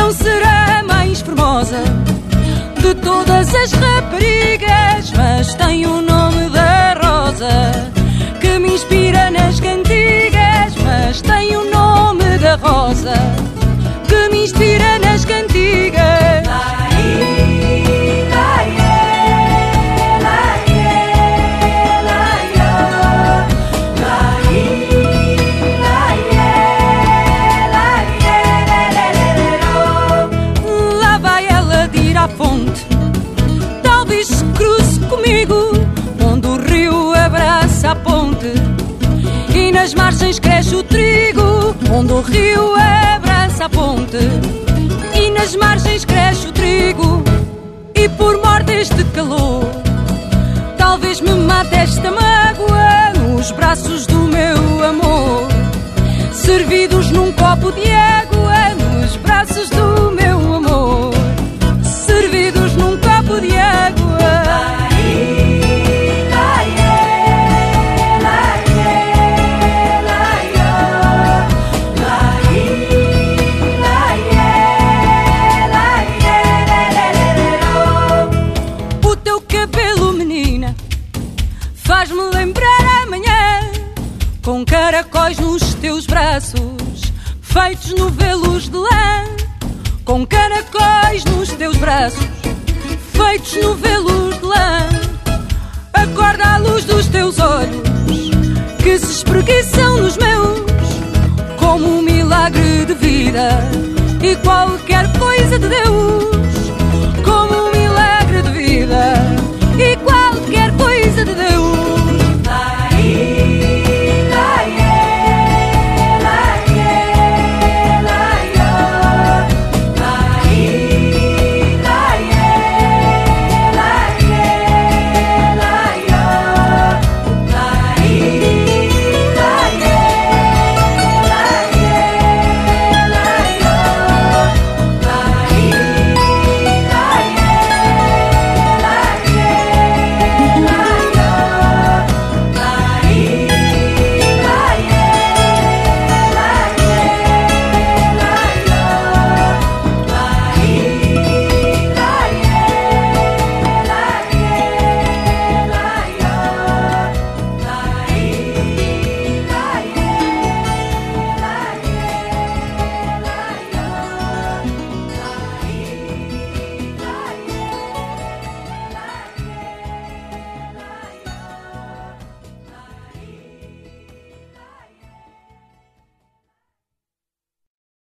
não será a mais formosa de todas as raparigas, mas tem o nome da rosa que me inspira nas cantigas. Mas tem o nome da rosa que me inspira nas cantigas. Lá vai ela de ir à fonte, talvez se cruze comigo, onde o rio abraça a ponte e nas margens cresce o trigo. Onde o rio abraça a ponte e nas margens cresce o trigo. E por mor deste calor, talvez me mate esta mágoa nos braços do meu amor, servidos num copo de água nos braços do meu amor, servidos num copo de água. Faz-me lembrar amanhã, com caracóis nos teus braços, feitos novelos de lã. Com caracóis nos teus braços, feitos novelos de lã. Acorda à luz dos teus olhos, que se espreguiçam nos meus, como um milagre de vida e qualquer coisa de Deus.